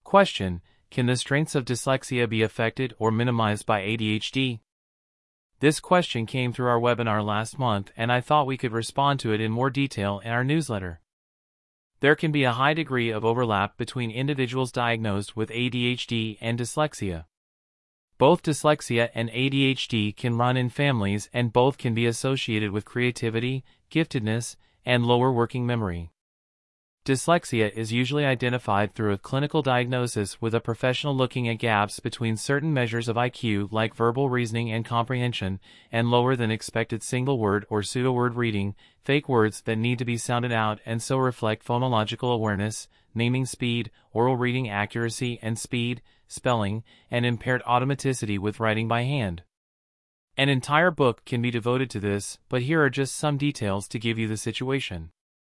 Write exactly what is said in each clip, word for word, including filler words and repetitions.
Question: Can the strengths of dyslexia be affected or minimized by A D H D? This question came through our webinar last month, and I thought we could respond to it in more detail in our newsletter. There can be a high degree of overlap between individuals diagnosed with A D H D and dyslexia. Both dyslexia and A D H D can run in families, and both can be associated with creativity, giftedness, and lower working memory. Dyslexia is usually identified through a clinical diagnosis with a professional looking at gaps between certain measures of I Q like verbal reasoning and comprehension, and lower than expected single word or pseudo-word reading, fake words that need to be sounded out and so reflect phonological awareness, naming speed, oral reading accuracy and speed, spelling, and impaired automaticity with writing by hand. An entire book can be devoted to this, but here are just some details to give you the situation.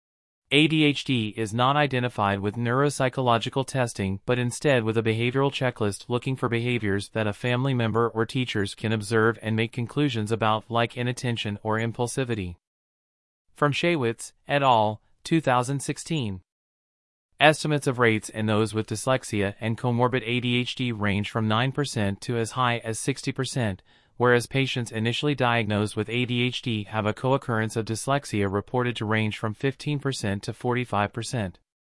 A D H D is not identified with neuropsychological testing but instead with a behavioral checklist looking for behaviors that a family member or teachers can observe and make conclusions about, like inattention or impulsivity. From Shaywitz, et al., two thousand sixteen. Estimates of rates in those with dyslexia and comorbid A D H D range from nine percent to as high as sixty percent, whereas patients initially diagnosed with A D H D have a co-occurrence of dyslexia reported to range from fifteen percent to forty-five percent.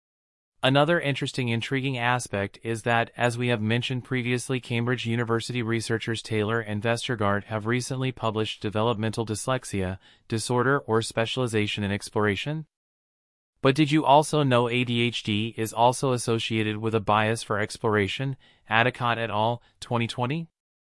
Another interesting intriguing aspect is that, as we have mentioned previously, Cambridge University researchers Taylor and Vestergaard have recently published Developmental Dyslexia, Disorder or Specialization in Exploration. But did you also know A D H D is also associated with a bias for exploration? Adicott et al., twenty twenty?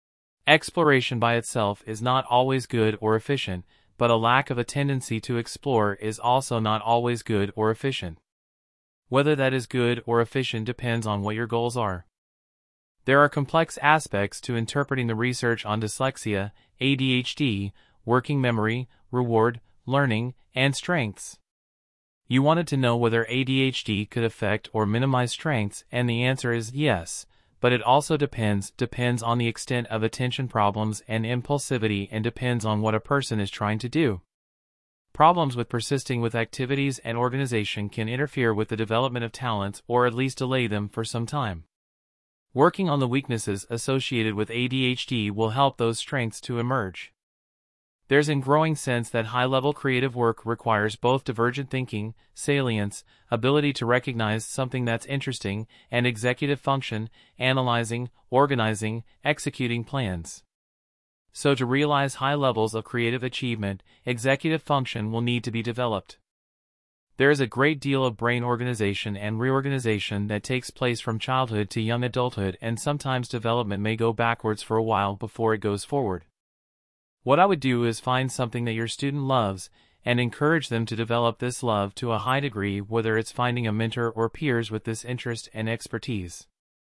Exploration by itself is not always good or efficient, but a lack of a tendency to explore is also not always good or efficient. Whether that is good or efficient depends on what your goals are. There are complex aspects to interpreting the research on dyslexia, A D H D, working memory, reward, learning, and strengths. You wanted to know whether A D H D could affect or minimize strengths, and the answer is yes. But it also depends, depends on the extent of attention problems and impulsivity and depends on what a person is trying to do. Problems with persisting with activities and organization can interfere with the development of talents or at least delay them for some time. Working on the weaknesses associated with A D H D will help those strengths to emerge. There's a growing sense that high-level creative work requires both divergent thinking, salience, ability to recognize something that's interesting, and executive function, analyzing, organizing, executing plans. So to realize high levels of creative achievement, executive function will need to be developed. There is a great deal of brain organization and reorganization that takes place from childhood to young adulthood, and sometimes development may go backwards for a while before it goes forward. What I would do is find something that your student loves and encourage them to develop this love to a high degree, whether it's finding a mentor or peers with this interest and expertise.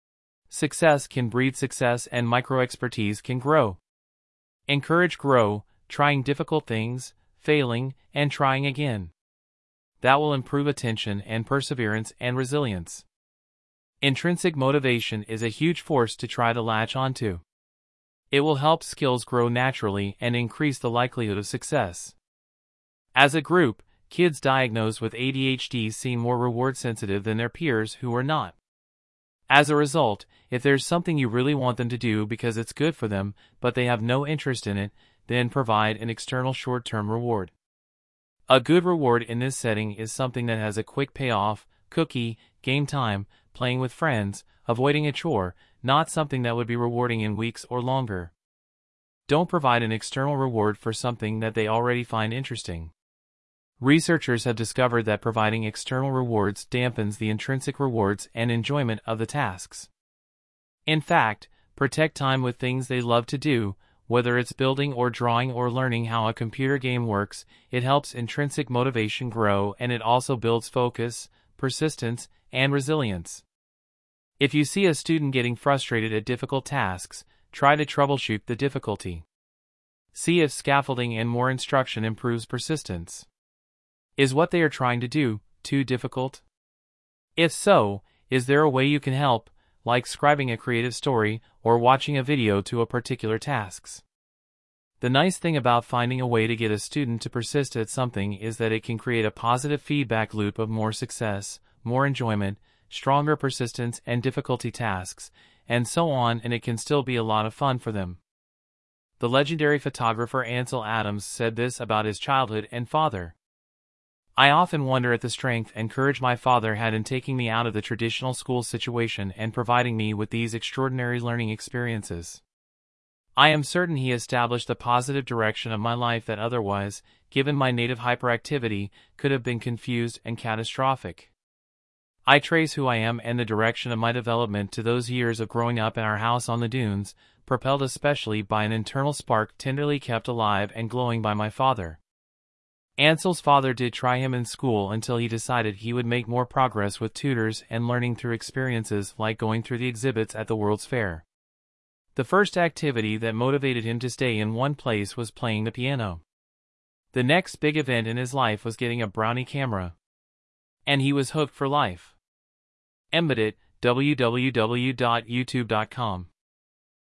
Success can breed success and micro-expertise can grow. Encourage grow, trying difficult things, failing, and trying again. That will improve attention and perseverance and resilience. Intrinsic motivation is a huge force to try to latch onto. It will help skills grow naturally and increase the likelihood of success. As a group, kids diagnosed with A D H D seem more reward sensitive than their peers who are not. As a result, if there's something you really want them to do because it's good for them, but they have no interest in it, then provide an external short-term reward. A good reward in this setting is something that has a quick payoff, cookie, game time, playing with friends, avoiding a chore, not something that would be rewarding in weeks or longer. Don't provide an external reward for something that they already find interesting. Researchers have discovered that providing external rewards dampens the intrinsic rewards and enjoyment of the tasks. In fact, protect time with things they love to do, whether it's building or drawing or learning how a computer game works. It helps intrinsic motivation grow, and it also builds focus, persistence, and resilience. If you see a student getting frustrated at difficult tasks, try to troubleshoot the difficulty. See if scaffolding and more instruction improves persistence. Is what they are trying to do too difficult? If so, is there a way you can help, like scribing a creative story or watching a video to a particular tasks? The nice thing about finding a way to get a student to persist at something is that it can create a positive feedback loop of more success, more enjoyment, stronger persistence and difficulty tasks, and so on, and it can still be a lot of fun for them. The legendary photographer Ansel Adams said this about his childhood and father. I often wonder at the strength and courage my father had in taking me out of the traditional school situation and providing me with these extraordinary learning experiences. I am certain he established the positive direction of my life that otherwise, given my native hyperactivity, could have been confused and catastrophic. I trace who I am and the direction of my development to those years of growing up in our house on the dunes, propelled especially by an internal spark tenderly kept alive and glowing by my father. Ansel's father did try him in school until he decided he would make more progress with tutors and learning through experiences like going through the exhibits at the World's Fair. The first activity that motivated him to stay in one place was playing the piano. The next big event in his life was getting a Brownie camera. And he was hooked for life. Embed it, w w w dot youtube dot com